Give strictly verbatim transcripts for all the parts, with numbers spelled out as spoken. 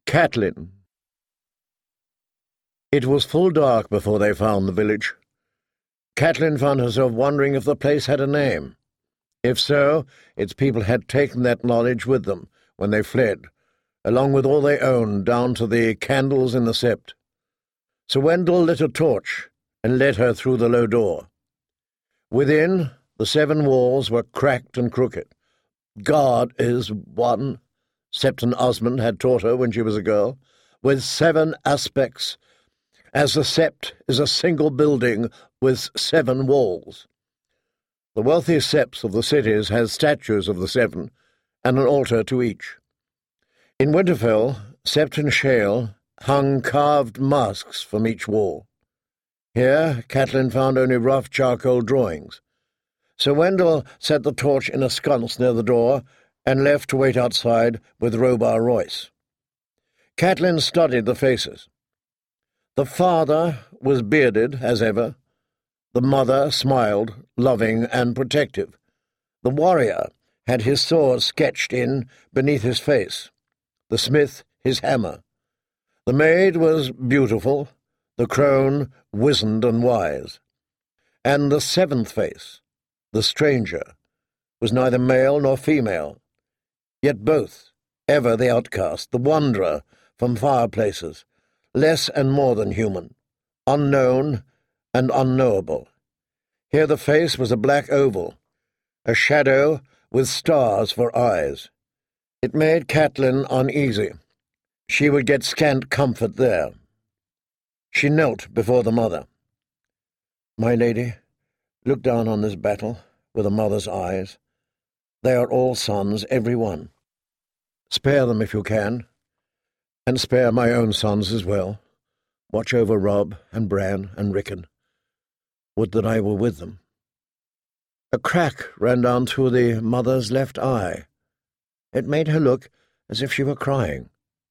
Catelyn. It was full dark before they found the village. Catelyn found herself wondering if the place had a name. If so, its people had taken that knowledge with them when they fled, along with all they owned, down to the candles in the sept. Sir Wendell lit a torch and led her through the low door. Within, the seven walls were cracked and crooked. God is one, Septon Osmond had taught her when she was a girl, with seven aspects, as the sept is a single building with seven walls. The wealthy septs of the cities has statues of the seven, and an altar to each. In Winterfell, Septon Shale hung carved masks from each wall. Here, Catelyn found only rough charcoal drawings. Sir Wendell set the torch in a sconce near the door and left to wait outside with Robar Royce. Catelyn studied the faces. The father was bearded, as ever. The mother smiled, loving and protective. The warrior had his sword sketched in beneath his face, the smith his hammer. The maid was beautiful, the crone wizened and wise. And the seventh face, the stranger, was neither male nor female, yet both, ever the outcast, the wanderer from far places, less and more than human, unknown and unknowable. Here the face was a black oval, a shadow with stars for eyes. It made Catelyn uneasy. She would get scant comfort there. She knelt before the mother. "My lady, look down on this battle with a mother's eyes. They are all sons, every one. Spare them if you can, and spare my own sons as well. Watch over Robb and Bran and Rickon. Would that I were with them." A crack ran down through the mother's left eye. It made her look as if she were crying.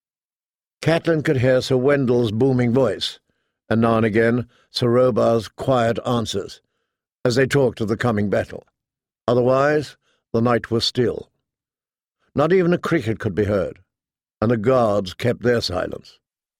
Catelyn could hear Sir Wendell's booming voice, and now and again Sir Robar's quiet answers, as they talked of the coming battle. Otherwise, the night was still. Not even a cricket could be heard, and the guards kept their silence.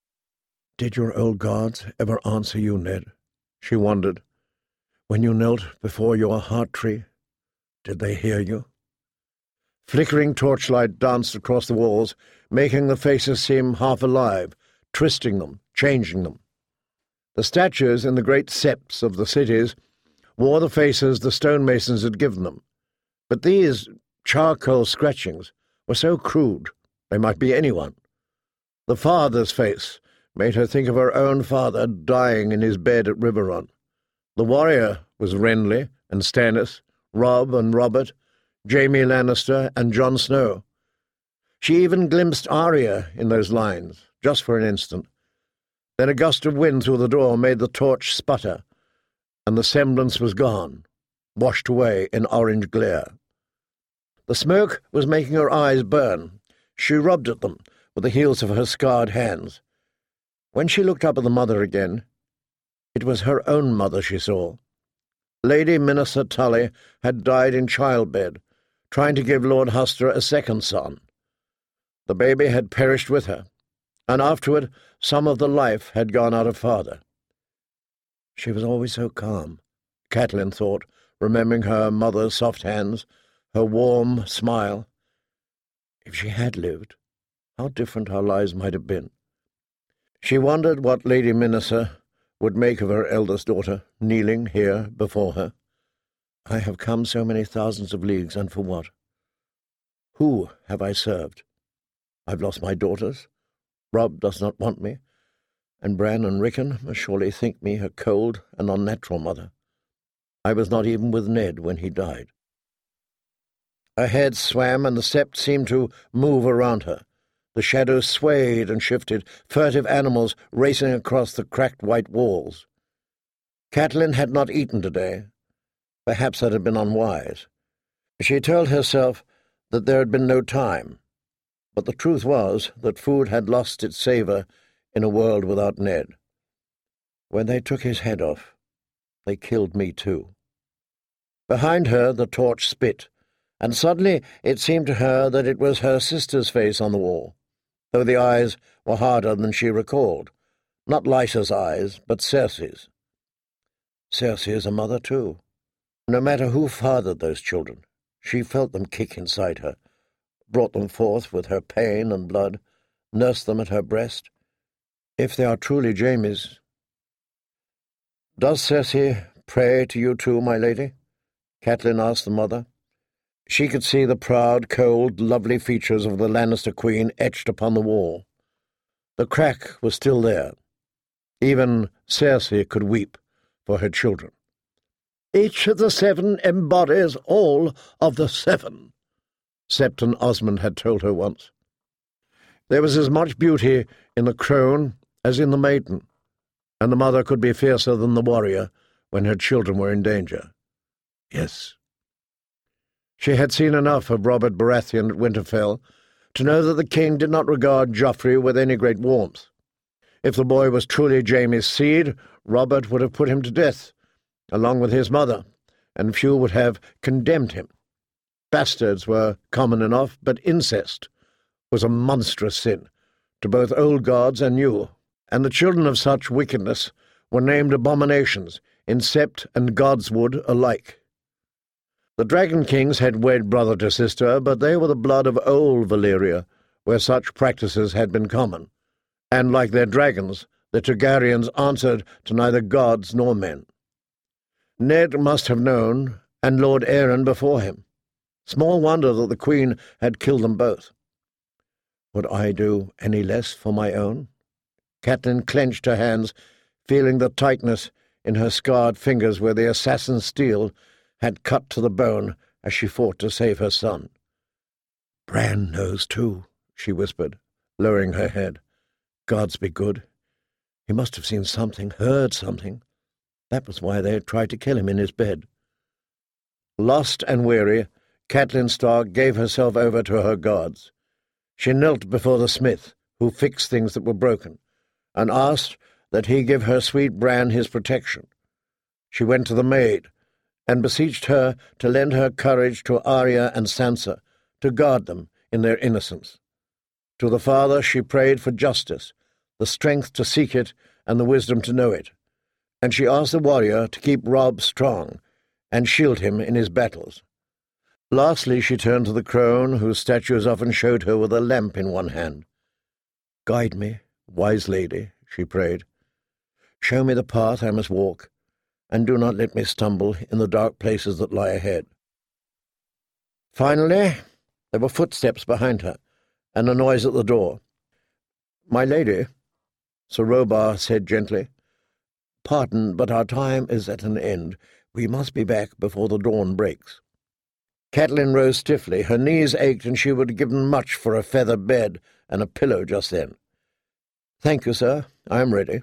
"Did your old guards ever answer you, Ned?" she wondered. "When you knelt before your heart-tree, did they hear you?" Flickering torchlight danced across the walls, making the faces seem half alive, twisting them, changing them. The statues in the great septs of the cities wore the faces the stonemasons had given them, but these charcoal scratchings were so crude they might be anyone. The father's face made her think of her own father dying in his bed at Riverrun. The warrior was Renly and Stannis, Robb and Robert, Jaime Lannister and Jon Snow. She even glimpsed Arya in those lines, just for an instant. Then a gust of wind through the door made the torch sputter, and the semblance was gone, washed away in orange glare. The smoke was making her eyes burn. She rubbed at them with the heels of her scarred hands. When she looked up at the mother again, it was her own mother she saw. Lady Minnesota Tully had died in childbed, trying to give Lord Huster a second son. The baby had perished with her, and afterward some of the life had gone out of father. She was always so calm, Catelyn thought, remembering her mother's soft hands, her warm smile. If she had lived, how different our lives might have been. She wondered what Lady Minnesota would make of her eldest daughter, kneeling here before her. I have come so many thousands of leagues, and for what? Who have I served? I've lost my daughters. Robb does not want me, and Bran and Rickon must surely think me a cold and unnatural mother. I was not even with Ned when he died. Her head swam, and the sept seemed to move around her. The shadows swayed and shifted, furtive animals racing across the cracked white walls. Catelyn had not eaten today. Perhaps that had been unwise. She told herself that there had been no time, but the truth was that food had lost its savour in a world without Ned. When they took his head off, they killed me too. Behind her the torch spit, and suddenly it seemed to her that it was her sister's face on the wall. though the eyes were harder than she recalled. Not Lysa's eyes, but Circe's. Circe is a mother, too. No matter who fathered those children, she felt them kick inside her, brought them forth with her pain and blood, nursed them at her breast. If they are truly Jamie's— "Does Circe pray to you too, my lady?" Catelyn asked the mother. She could see the proud, cold, lovely features of the Lannister queen etched upon the wall. The crack was still there. Even Circe could weep for her children. "Each of the seven embodies all of the seven," Septon Osmond had told her once. There was as much beauty in the crone as in the maiden, and the mother could be fiercer than the warrior when her children were in danger. Yes. She had seen enough of Robert Baratheon at Winterfell to know that the king did not regard Joffrey with any great warmth. If the boy was truly Jaime's seed, Robert would have put him to death, along with his mother, and few would have condemned him. Bastards were common enough, but incest was a monstrous sin to both old gods and new, and the children of such wickedness were named abominations in Sept and Godswood alike. The Dragon Kings had wed brother to sister, but they were the blood of old Valyria, where such practices had been common, and, like their dragons, the Targaryens answered to neither gods nor men. Ned must have known, and Lord Aeron before him. Small wonder that the Queen had killed them both. Would I do any less for my own? Catelyn clenched her hands, feeling the tightness in her scarred fingers where the assassin's steel had cut to the bone as she fought to save her son. "Bran knows too," she whispered, lowering her head. "Gods be good. He must have seen something, heard something. That was why they had tried to kill him in his bed." Lost and weary, Catelyn Stark gave herself over to her gods. She knelt before the smith, who fixed things that were broken, and asked that he give her sweet Bran his protection. She went to the maid, and beseeched her to lend her courage to Arya and Sansa, to guard them in their innocence. To the Father she prayed for justice, the strength to seek it and the wisdom to know it, and she asked the warrior to keep Robb strong and shield him in his battles. Lastly she turned to the crone, whose statues often showed her with a lamp in one hand. "Guide me, wise lady," she prayed. "Show me the path I must walk, and do not let me stumble in the dark places that lie ahead." Finally, there were footsteps behind her, and a noise at the door. "My lady," Sir Robar said gently, "pardon, but our time is at an end. We must be back before the dawn breaks." Catelyn rose stiffly. Her knees ached, and she would have given much for a feather bed and a pillow just then. "Thank you, sir. I am ready."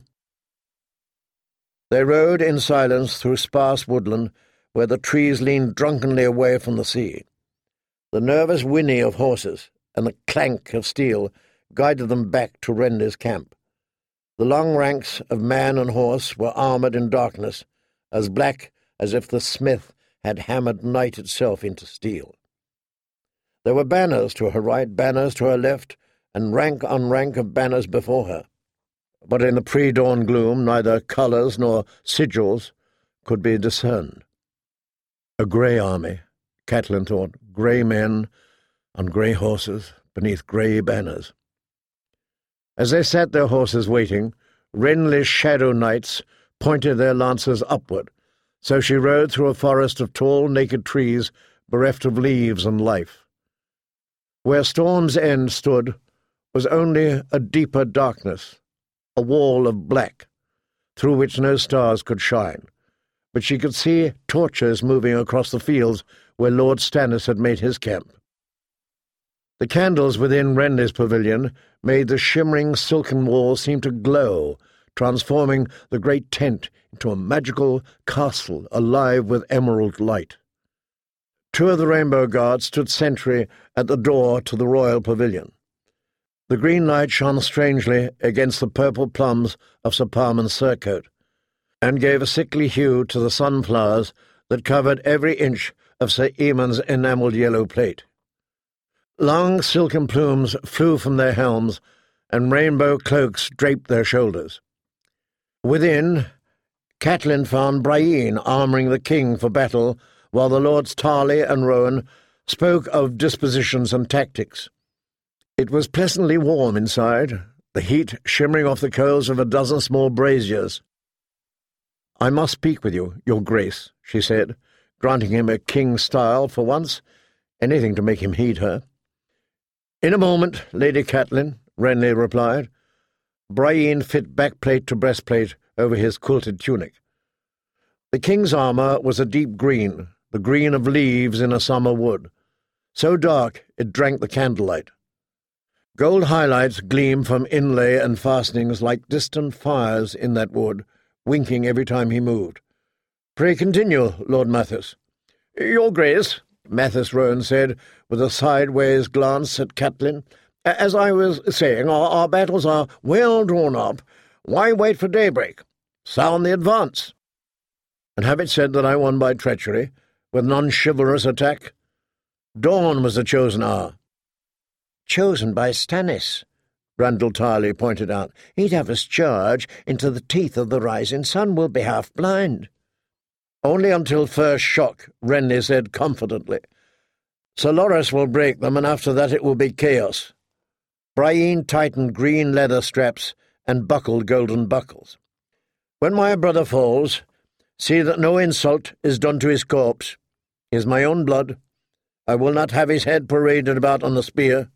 They rode in silence through sparse woodland, where the trees leaned drunkenly away from the sea. The nervous whinny of horses and the clank of steel guided them back to Renly's camp. The long ranks of man and horse were armoured in darkness, as black as if the smith had hammered night itself into steel. There were banners to her right, banners to her left, and rank on rank of banners before her. But in the pre-dawn gloom neither colours nor sigils could be discerned. A grey army, Catelyn thought, grey men on grey horses beneath grey banners. As they sat their horses waiting, Renly's shadow knights pointed their lances upward, so she rode through a forest of tall, naked trees bereft of leaves and life. Where Storm's End stood was only a deeper darkness, a wall of black, through which no stars could shine, but she could see torches moving across the fields where Lord Stannis had made his camp. The candles within Renly's pavilion made the shimmering silken wall seem to glow, transforming the great tent into a magical castle alive with emerald light. Two of the Rainbow Guards stood sentry at the door to the royal pavilion. The green light shone strangely against the purple plums of Sir Parman's surcoat, and gave a sickly hue to the sunflowers that covered every inch of Sir Aemon's enamelled yellow plate. Long silken plumes flew from their helms, and rainbow cloaks draped their shoulders. Within, Catelyn found Brienne armouring the king for battle, while the lords Tarly and Rowan spoke of dispositions and tactics. It was pleasantly warm inside, the heat shimmering off the coals of a dozen small braziers. "I must speak with you, your grace," she said, granting him a king's style for once, anything to make him heed her. "In a moment, Lady Catelyn," Renly replied. Brienne fit backplate to breastplate over his quilted tunic. The king's armour was a deep green, the green of leaves in a summer wood, so dark it drank the candlelight. Gold highlights gleam from inlay and fastenings like distant fires in that wood, winking every time he moved. "Pray continue, Lord Mathis." "Your Grace," Mathis Rowan said, with a sideways glance at Catelyn, "as I was saying, our, our battles are well drawn up. Why wait for daybreak? Sound the advance. And have it said that I won by treachery, with an unchivalrous attack? Dawn was the chosen hour." "Chosen by Stannis," Randall Tarly pointed out. "He'd have us charge into the teeth of the rising sun. We'll be half blind." "Only until first shock," Renly said confidently. "Sir Loras will break them, and after that it will be chaos." Brienne tightened green leather straps and buckled golden buckles. "When my brother falls, see that no insult is done to his corpse. He is my own blood. I will not have his head paraded about on the spear."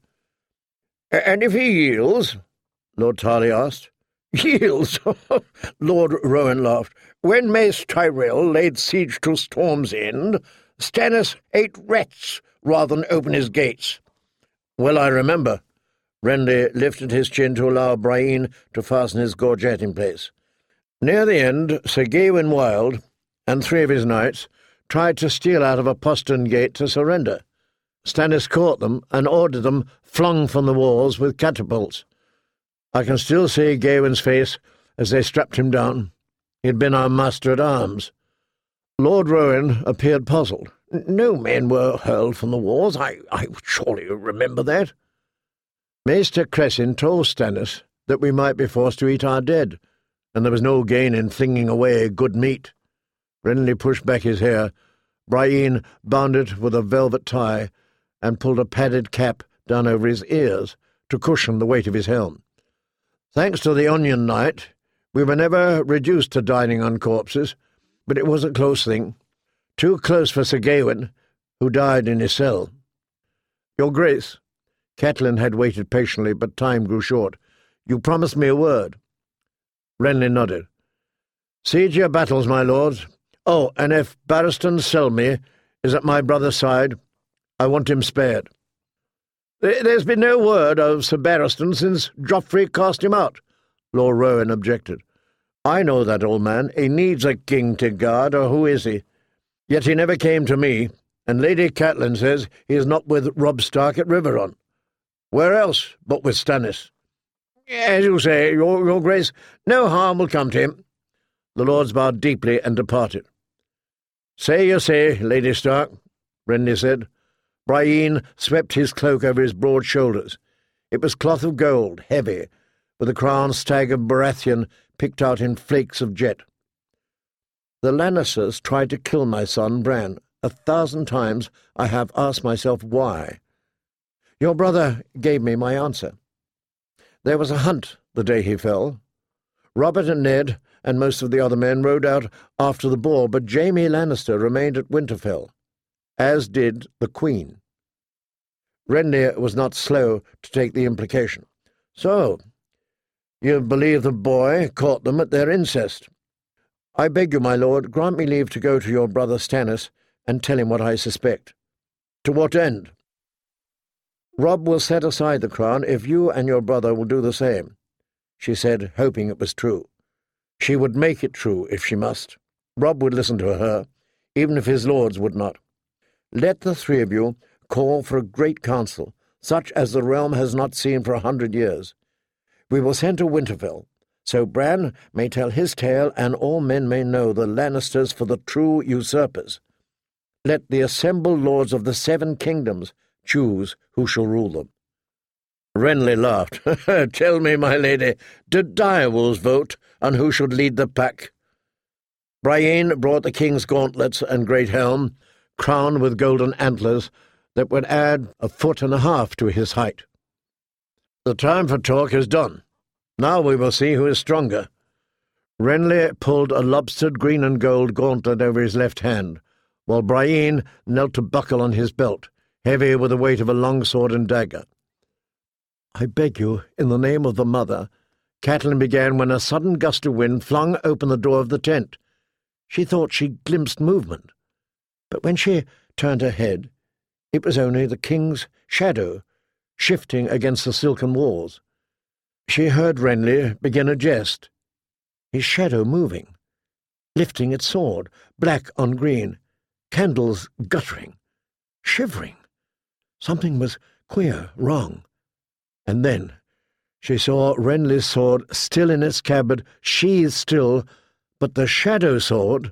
"And if he yields?" Lord Tarly asked. "Yields?" Lord Rowan laughed. "When Mace Tyrell laid siege to Storm's End, Stannis ate rats rather than open his gates." "Well, I remember." Renly lifted his chin to allow Brienne to fasten his gorget in place. Near the end, Sir Gawain Wild and three of his knights tried to steal out of a postern gate to surrender. Stannis caught them and ordered them flung from the walls with catapults. I can still see Gawain's face as they strapped him down. He had been our master-at-arms. Lord Rowan appeared puzzled. "No men were hurled from the walls. I, I surely remember that." "Maester Cressin told Stannis that we might be forced to eat our dead, and there was no gain in flinging away good meat." Renly pushed back his hair. Brienne bound it with a velvet tie and pulled a padded cap down over his ears to cushion the weight of his helm. "Thanks to the Onion Knight, we were never reduced to dining on corpses, but it was a close thing. Too close for Sir Gawain, who died in his cell." "Your Grace," Catelyn had waited patiently, but time grew short. "You promised me a word." Renly nodded. "Siege your battles, my lords. Oh, and if Barristan Selmy is at my brother's side, I want him spared." "There's been no word of Sir Barristan since Joffrey cast him out," Lord Rowan objected. "I know that old man. He needs a king to guard, or who is he? Yet he never came to me, and Lady Catelyn says he is not with Robb Stark at Riverrun. Where else but with Stannis?" "As you say, your, your Grace, no harm will come to him." The lords bowed deeply and departed. "Say your say, Lady Stark," Renly said. Brienne swept his cloak over his broad shoulders. It was cloth of gold, heavy, with a crowned stag of Baratheon picked out in flakes of jet. "The Lannisters tried to kill my son Bran. A thousand times I have asked myself why. Your brother gave me my answer. There was a hunt the day he fell. Robert and Ned and most of the other men rode out after the boar, but Jaime Lannister remained at Winterfell, as did the Queen." Renly was not slow to take the implication. "So, you believe the boy caught them at their incest? I beg you, my lord, grant me leave to go to your brother Stannis and tell him what I suspect." "To what end?" "Robb will set aside the crown if you and your brother will do the same," she said, hoping it was true. She would make it true if she must. Robb would listen to her, even if his lords would not. "Let the three of you call for a great council, such as the realm has not seen for a hundred years. We will send to Winterfell, so Bran may tell his tale and all men may know the Lannisters for the true usurpers. Let the assembled lords of the seven kingdoms choose who shall rule them." Renly laughed. "Tell me, my lady, did direwolves vote on who should lead the pack?" Brienne brought the king's gauntlets and great helm, crowned with golden antlers that would add a foot and a half to his height. "The time for talk is done. Now we will see who is stronger." Renly pulled a lobstered green and gold gauntlet over his left hand, while Brienne knelt to buckle on his belt, heavy with the weight of a long sword and dagger. "I beg you, in the name of the mother," Catelyn began, when a sudden gust of wind flung open the door of the tent. She thought she glimpsed movement, but when she turned her head, it was only the king's shadow, shifting against the silken walls. She heard Renly begin a jest, his shadow moving, lifting its sword, black on green, candles guttering, shivering. Something was queer, wrong. And then she saw Renly's sword still in its scabbard, sheathed still, but the shadow sword—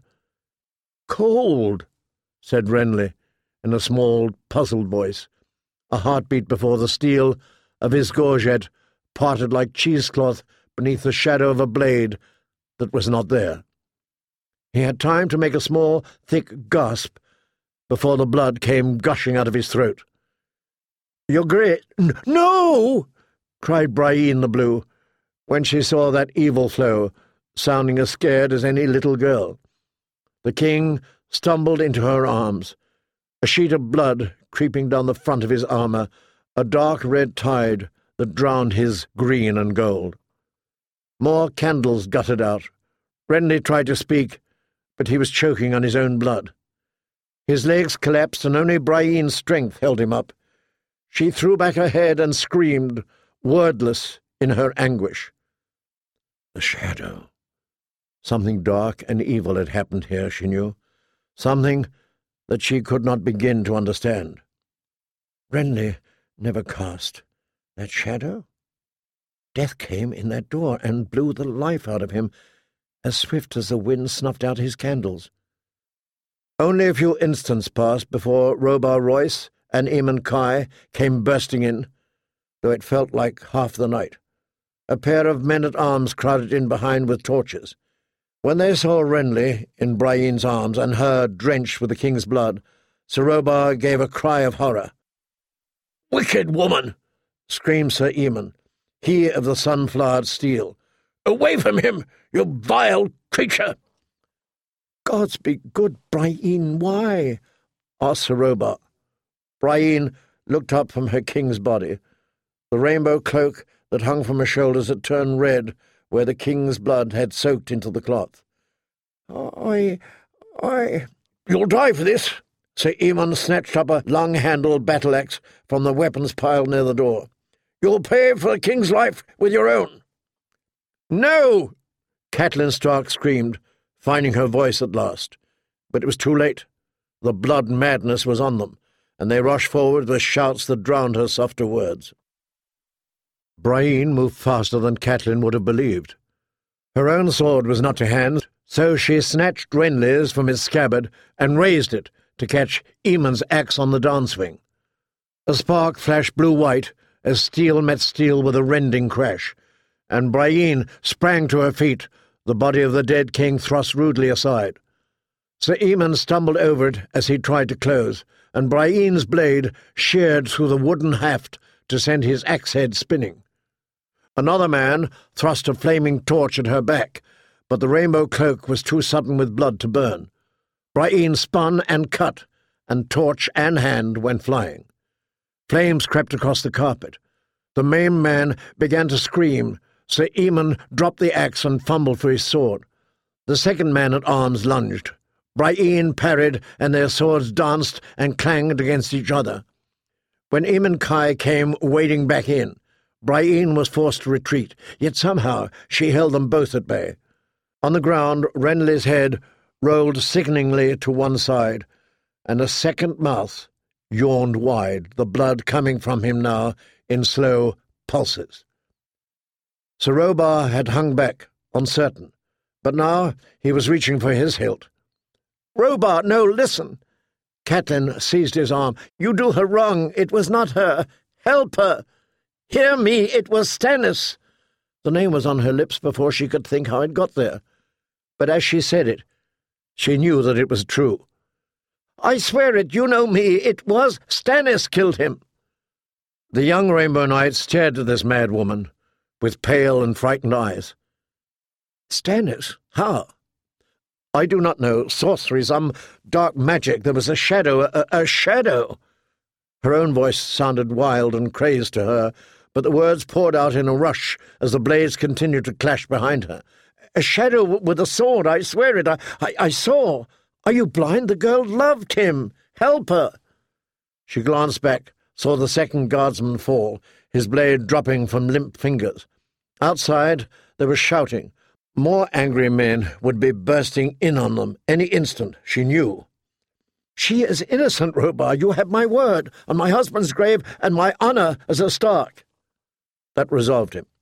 "Cold," said Renly, in a small, puzzled voice, a heartbeat before the steel of his gorget parted like cheesecloth beneath the shadow of a blade that was not there. He had time to make a small, thick gasp before the blood came gushing out of his throat. "Your great— No!" cried Brienne the Blue, when she saw that evil flow, sounding as scared as any little girl. The king stumbled into her arms, a sheet of blood creeping down the front of his armour, a dark red tide that drowned his green and gold. More candles guttered out. Renly tried to speak, but he was choking on his own blood. His legs collapsed, and only Brienne's strength held him up. She threw back her head and screamed, wordless in her anguish. The shadow. Something dark and evil had happened here, she knew. Something that she could not begin to understand. Renly never cast that shadow. Death came in that door and blew the life out of him as swift as the wind snuffed out his candles. Only a few instants passed before Robar Royce and Aemon Kai came bursting in, though it felt like half the night. A pair of men-at-arms crowded in behind with torches. When they saw Renly in Brienne's arms and her drenched with the king's blood, Sir Robar gave a cry of horror. "Wicked woman!" screamed Sir Aemon, he of the sun-flowered steel. "Away from him, you vile creature!" "Gods be good, Brienne, why?" asked Sir Robar. Brienne looked up from her king's body. The rainbow cloak that hung from her shoulders had turned red where the king's blood had soaked into the cloth. I... I... "You'll die for this!" Sir Aemon snatched up a long-handled battle-axe from the weapons pile near the door. "You'll pay for the king's life with your own." "No!" Catelyn Stark screamed, finding her voice at last. But it was too late. The blood madness was on them, and they rushed forward with shouts that drowned her softer words. Brienne moved faster than Catelyn would have believed. Her own sword was not to hand, so she snatched Renly's from its scabbard and raised it to catch Aemon's axe on the downswing. A spark flashed blue-white as steel met steel with a rending crash, and Brienne sprang to her feet, the body of the dead king thrust rudely aside. Sir Aemon stumbled over it as he tried to close, and Brienne's blade sheared through the wooden haft to send his axe-head spinning. Another man thrust a flaming torch at her back, but the rainbow cloak was too sudden with blood to burn. Brienne spun and cut, and torch and hand went flying. Flames crept across the carpet. The maimed man began to scream. Sir Aemon dropped the axe and fumbled for his sword. The second man-at-arms lunged. Brienne parried, and their swords danced and clanged against each other. When Aemon Kai came wading back in, Brienne was forced to retreat, yet somehow she held them both at bay. On the ground, Renly's head rolled sickeningly to one side, and a second mouth yawned wide, the blood coming from him now in slow pulses. Sir Robar had hung back, uncertain, but now he was reaching for his hilt. "Robar, no, listen!" Catelyn seized his arm. "You do her wrong. It was not her. Help her!" Hear me, it was Stannis! The name was on her lips before she could think how it got there. But as she said it, she knew that it was true. I swear it, you know me, it was Stannis killed him. The young Rainbow Knight stared at this mad woman, with pale and frightened eyes. Stannis? How? I do not know. Sorcery, some dark magic. There was a shadow, a, a shadow. Her own voice sounded wild and crazed to her, but the words poured out in a rush as the blades continued to clash behind her. A shadow with a sword, I swear it, I, I, I saw. Are you blind? The girl loved him. Help her. She glanced back, saw the second guardsman fall, his blade dropping from limp fingers. Outside, there was shouting. More angry men would be bursting in on them any instant, she knew. She is innocent, Robar. You have my word, on my husband's grave, and my honour as a Stark. That resolved him.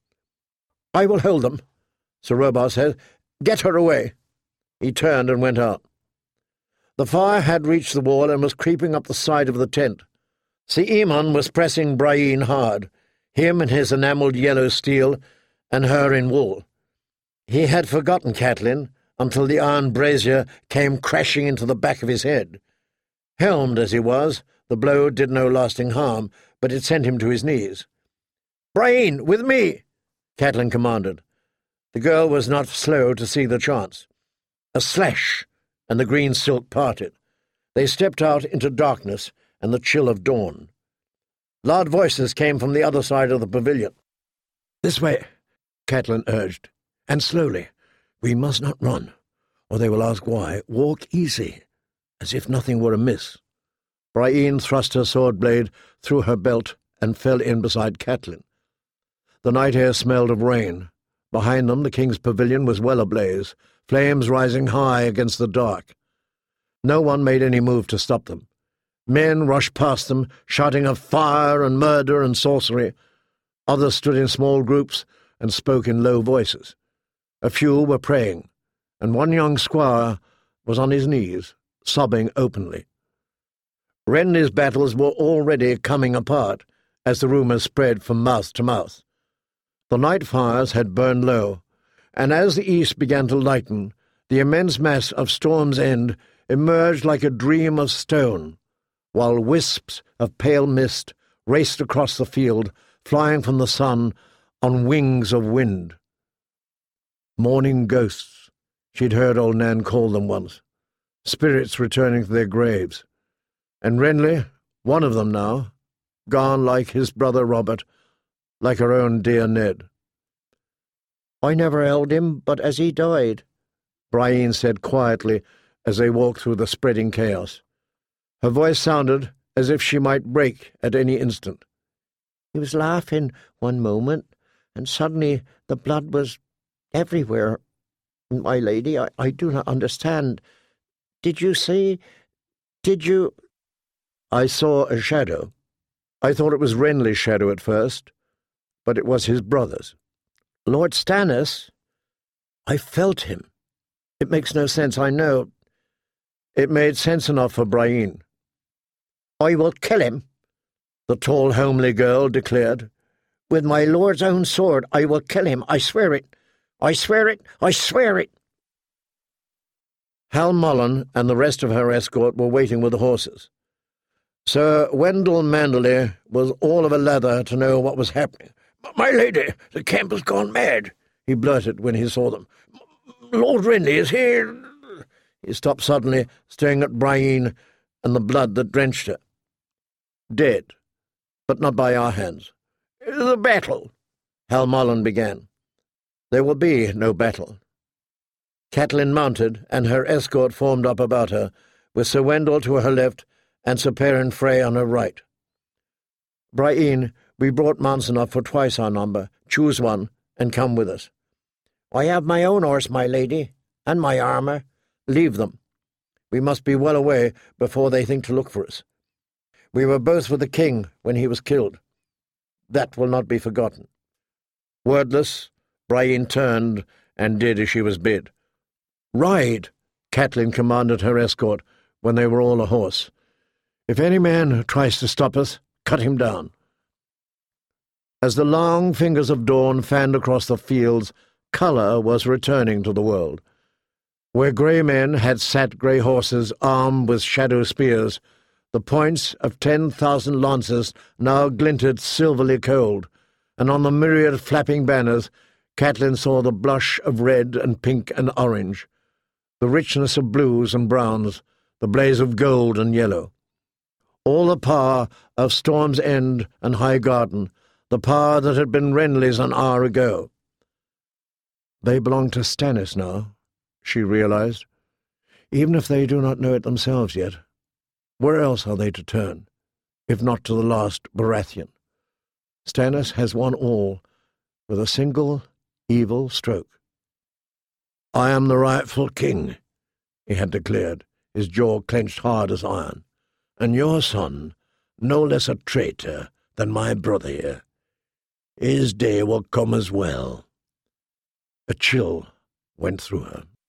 I will hold them, Sir Robar said. Get her away. He turned and went out. The fire had reached the wall and was creeping up the side of the tent. Sir Aemon was pressing Brienne hard, him in his enamelled yellow steel, and her in wool. He had forgotten Catelyn until the iron brazier came crashing into the back of his head. Helmed as he was, the blow did no lasting harm, but it sent him to his knees. "Brienne, with me!" Catelyn commanded. The girl was not slow to see the chance. A slash, and the green silk parted. They stepped out into darkness and the chill of dawn. Loud voices came from the other side of the pavilion. "This way," Catelyn urged. "And slowly. We must not run, or they will ask why. Walk easy, as if nothing were amiss." Brienne thrust her sword blade through her belt and fell in beside Catelyn. The night air smelled of rain. Behind them the king's pavilion was well ablaze, flames rising high against the dark. No one made any move to stop them. Men rushed past them, shouting of fire and murder and sorcery. Others stood in small groups and spoke in low voices. A few were praying, and one young squire was on his knees, sobbing openly. Renly's battles were already coming apart as the rumours spread from mouth to mouth. The night fires had burned low, and as the east began to lighten, the immense mass of Storm's End emerged like a dream of stone, while wisps of pale mist raced across the field, flying from the sun on wings of wind. Morning ghosts, she'd heard old Nan call them once, spirits returning to their graves. And Renly, one of them now, gone like his brother Robert, like her own dear Ned. "I never held him but as he died," Brienne said quietly as they walked through the spreading chaos. Her voice sounded as if she might break at any instant. "He was laughing one moment, and suddenly the blood was everywhere. My lady, I, I do not understand. Did you see? Did you—" "I saw a shadow. I thought it was Renly's shadow at first, but it was his brother's." "Lord Stannis?" "I felt him. It makes no sense, I know." It made sense enough for Brienne. "I will kill him," the tall, homely girl declared. "With my lord's own sword I will kill him. I swear it. I swear it. I swear it." Hal Mullen and the rest of her escort were waiting with the horses. Sir Wendell Manderley was all of a leather to know what was happening. "My lady, the camp has gone mad," he blurted when he saw them. "Lord Renly is here." He stopped suddenly, staring at Brienne and the blood that drenched her. "Dead, but not by our hands." "The battle," Hal Mullen began. "There will be no battle." Catelyn mounted, and her escort formed up about her, with Sir Wendell to her left and Sir Perrin Frey on her right. "Brienne, we brought mounts enough for twice our number. Choose one, and come with us." "I have my own horse, my lady, and my armour." "Leave them. We must be well away before they think to look for us. We were both with the king when he was killed. That will not be forgotten." Wordless, Brienne turned and did as she was bid. "Ride," Catelyn commanded her escort when they were all ahorse. "If any man tries to stop us, cut him down." As the long fingers of dawn fanned across the fields, colour was returning to the world. Where grey men had sat grey horses armed with shadow spears, the points of ten thousand lances now glinted silverly cold, and on the myriad flapping banners Catelyn saw the blush of red and pink and orange, the richness of blues and browns, the blaze of gold and yellow. All the power of Storm's End and Highgarden, the power that had been Renly's an hour ago. They belong to Stannis now, she realized, even if they do not know it themselves yet. Where else are they to turn, if not to the last Baratheon? Stannis has won all with a single evil stroke. "I am the rightful king," he had declared, his jaw clenched hard as iron, "and your son, no less a traitor than my brother here. His day will come as well." A chill went through her.